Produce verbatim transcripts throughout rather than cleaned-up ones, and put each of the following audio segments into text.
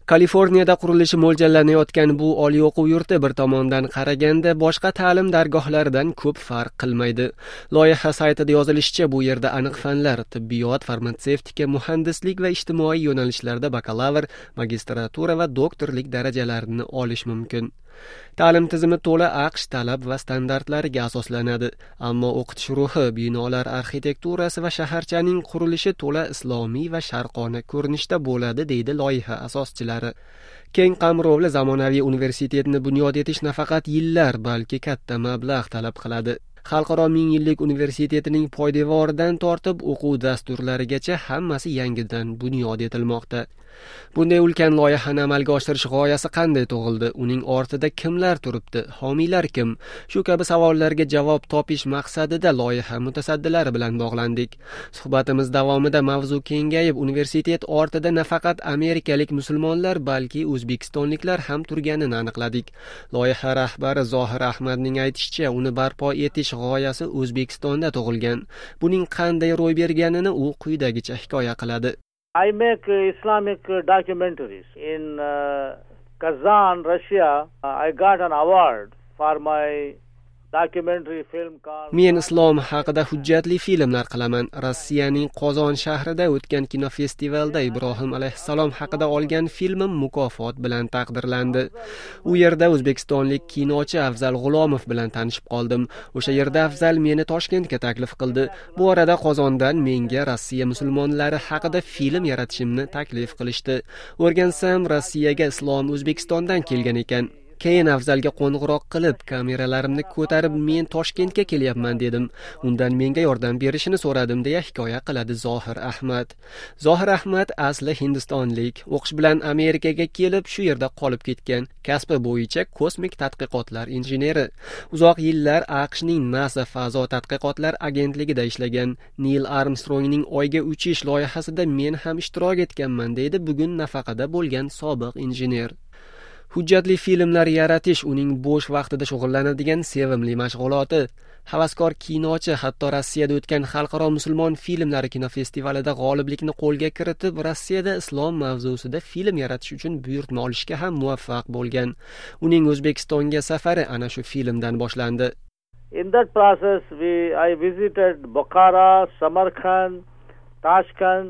Kaliforniyada qurilishi mo'ljallanayotgan bu oliy o'quv yurti bir tomondan qaraganda boshqa ta'lim dargohlaridan ko'p farq qilmaydi. Loyiha saytida yozilishicha, bu yerda aniq fanlar, tibbiyot, farmatsevtika, muhandislik va ijtimoiy yo'nalishlarda bakalavr, magistratura va doktorlik darajalarini olish mumkin. Ta'lim tizimi to'la AQSh talab va standartlariga asoslanadi, ammo o'qitish ruhi, binolar arxitekturasi va shaharchaning qurilishi to'la islomiy va sharqona ko'rinishda bo'ladi, deydi loyiha asoschilari. Keng qamrovli zamonaviy universitetni bunyod etish nafaqat yillar, balki katta mablag' talab qiladi. Xalqaro ming yillik universitetining poydevoridan tortib o'quv dasturlarigacha hammasi yangidan bunyod etilmoqda. Bunday ulkan loyihani amalga oshirish g'oyasi qanday tug'ildi? Uning ortida kimlar turibdi? Homiylar kim? Shu kabi savollarga javob topish maqsadida loyiha mutasaddilari bilan bog'landik. Suhbatimiz davomida mavzu kengayib, universitet ortida nafaqat amerikalik musulmonlar, balki o'zbekistonliklar ham turganini aniqladik. Loyiha rahbari Zohir Ahmadning aytishicha, uni barpo etish g'oyasi O'zbekistonda tug'ilgan. Buning qanday ro'y berganini u quyidagicha hikoya qiladi. I make uh, Islamic uh, documentaries. In uh, Kazan, Russia, uh, I got an award for my documentary film called... Men islom haqida hujjatli filmlar qilaman. Rossiyaning Qozon shahrida o'tgan kinofestivalda Ibrohim alayhissalom haqida olgan filmim mukofot bilan taqdirlandi. U yerda o'zbekistonlik kinochi Afzal G'ulomov bilan tanishib qoldim. O'sha yerda Afzal meni Toshkentga taklif qildi. Bu orada Qozondan menga Rossiya musulmonlari haqida film yaratishimni taklif qilishdi. O'rgansam, Rossiyaga islom O'zbekistondan kelgan ekan. Keyin Afzalga qo'ng'iroq qilib, kameralarimni ko'tarib, men Toshkentga kelyapman dedim. Undan menga yordam berishini so'radim, deya hikoya qiladi Zohir Ahmad. Zohir Ahmad asli hindistonlik, o'qish bilan Amerikaga kelib, shu yerda qolib ketgan. Kasbi bo'yicha kosmik tadqiqotlar injeneri. Uzoq yillar AQShning NASA fazo tadqiqotlar agentligida ishlagan. Neil Armstrongning Oyga uchish loyihasida men ham ishtirok etganman, deydi bugun nafaqada bo'lgan sobiq injener. Hujjatli filmlar yaratish uning bo'sh vaqtida shug'ullanadigan sevimli mashg'uloti. Havaskor kinochi hatto Rossiyada o'tgan xalqaro musulmon filmlari kinofestivalida g'oliblikni qo'lga kiritib, Rossiyada islom mavzusida film yaratish uchun buyurtma olishga ham muvaffaq bo'lgan. Uning O'zbekistonga safari ana shu filmdan boshlandi. In that process we I visited Bukhara, Samarkand, Tashkent,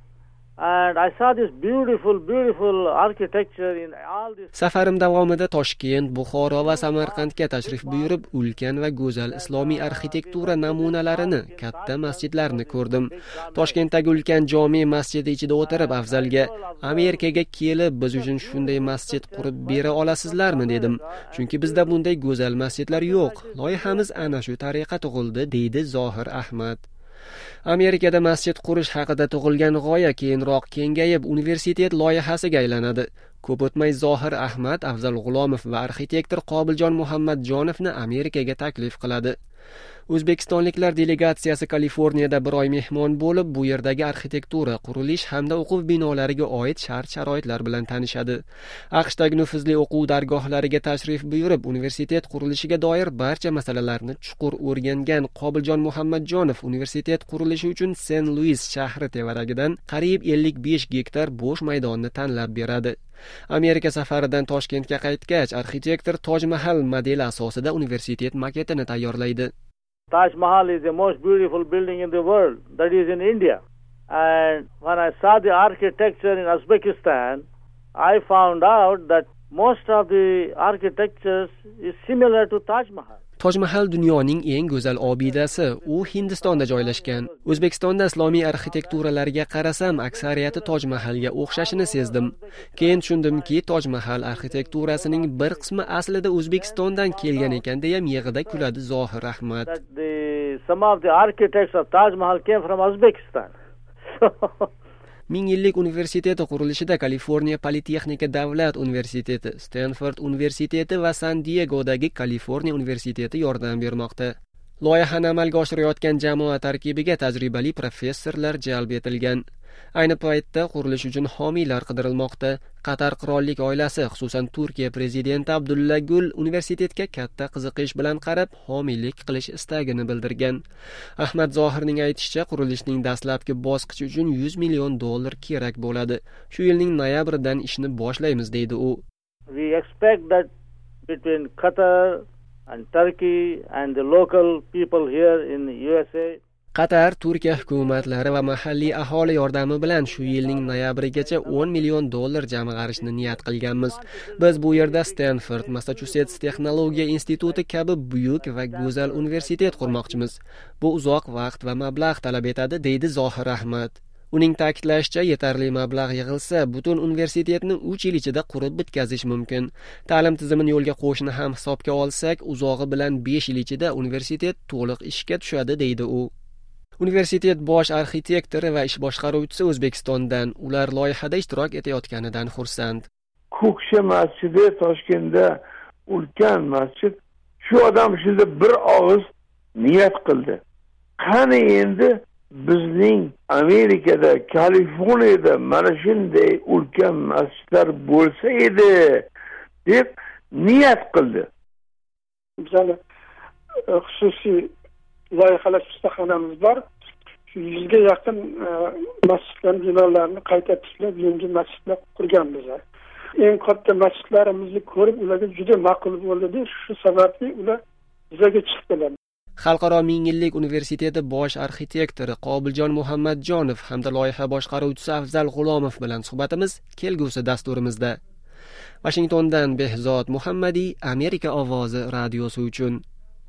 and I saw this beautiful beautiful architecture in all this. Safarim davomida Toshkent, Buxoro va Samarqandga tashrif buyurib, ulkan va go'zal islomiy arxitektura namunalarini, katta masjidlarni ko'rdim. Toshkentdagi ulkan jome masjidi ichida o'tirib Afzalga, Amerikaga kelib biz uchun shunday masjid qurib bera olasizlarmi dedim. Chunki bizda bunday go'zal masjidlar yo'q. Loyihamiz ana shu tariqa tug'ildi, deydi Zohir Ahmad. Amerikada masjid qurish haqida tug'ilgan g'oya keyinroq kengayib, universitet loyihasiga aylanadi. Ko'p o'tmay Zohir Ahmad Afzal G'ulomov va arxitektor Qobiljon Muhammadjonovni Amerikaga taklif qiladi. O'zbekistonliklar delegatsiyasi Kaliforniyada bir oy mehmon bo'lib, bu yerdagi arxitektura, qurilish hamda o'quv binolariga oid shart-sharoitlar bilan tanishadi. AQShdagi nufuzli o'quv dargohlariga tashrif buyurib, universitet qurilishiga doir barcha masalalarni chuqur o'rgangan Qobiljon Muhammadjonov universitet qurilishi uchun Sen-Luis shahri tevaragidan qariyb ellik besh gektar bo'sh maydonni tanlab beradi. Amerika safaridan Toshkentga qaytgach, arxitektor Toj Mahal modeli asosida universitet maketini tayyorlaydi. Taj Mahal is the most beautiful building in the world, that is in India. And when I saw the architecture in Uzbekistan, I found out that most of the architecture is similar to Taj Mahal. Toj Mahal dunyoning eng go'zal obidasi. U Hindistonda joylashgan. O'zbekistonda islomiy arxitekturalarga qarasam, aksariyati Toj Mahalga o'xshashini sezdim. Keyin tushundimki, Toj Mahal arxitekturasining bir qismi aslida O'zbekistondan kelgan ekan, deya miyig'ida kuladi Zohir Ahmad. Some of the architects of Taj Mahal came from Uzbekistan. Ming yillik universiteti qurilishida Kaliforniya Politexnika davlat universiteti, Stanford universiteti va San-Diegodagi Kaliforniya universiteti yordam bermoqda. Loyihani amalga oshirayotgan jamoa tarkibiga tajribali professorlar jalb etilgan. Ayni paytda qurilish uchun homiylar qidirilmoqda. Qatar qirollik oilasi, xususan Turkiya prezidenti Abdulla Gul universitetga katta qiziqish bilan qarab, homiylik qilish istagini bildirgan. Ahmad Zohirning aytishicha, qurilishning dastlabki bosqichi uchun yuz million dollar kerak bo'ladi. Shu yilning noyabridan ishni boshlaymiz, deydi u. We expect that between Qatar and Turkey and the local people here in the U S A, Qatar, Turkiya hukumatlari va mahalliy aholi yordami bilan shu yilning noyabrigacha o'n million dollar jamg'arishni niyat qilganmiz. Biz bu yerda Stanford, Massachusetts texnologiya instituti kabi buyuk va go'zal universitet qurmoqchimiz. Bu uzoq vaqt va mablag' talab etadi, deydi Zohir Ahmad. Uning ta'kidlashicha, yetarli mablag' yig'ilsa, butun universitetni uch yil ichida qurib bitkazish mumkin. Ta'lim tizimini yo'lga qo'yishni ham hisobga olsak, uzog'i bilan besh yil ichida universitet to'liq ishga tushadi, deydi u. Universitet bosh arxitektori va ish boshqaruvchisi O'zbekistondan, ular loyihada ishtirok etayotganidan xursand. Ko'ksha masjidi Toshkentda ulkan masjid. Shu odam shunda bir og'iz niyat qildi. Qani endi bizning Amerikada, Kaliforniyada mana shunday ulkan masjidlar bo'lsa edi deb niyat qildi. Bizning xususiy loyihalash ustaxonamiz bor. Shu yuzga yaqin masjidlar binolarni qayta tiklab, yangi masjidlar qurganmiz. Eng katta masjidlarimizni ko'rib, ularga juda ma'qul bo'ldi. Shu sababli ular yuzaga chiqdilar. Xalqaro ming yillik universiteti bosh arxitektori Qobiljon Muhammadjonov hamda loyiha boshqaruvchisi Afzal G'ulomov bilan suhbatimiz kelgusi dasturimizda. Washingtondan Behzod Muhammadiy, Amerika ovozi radiosi uchun.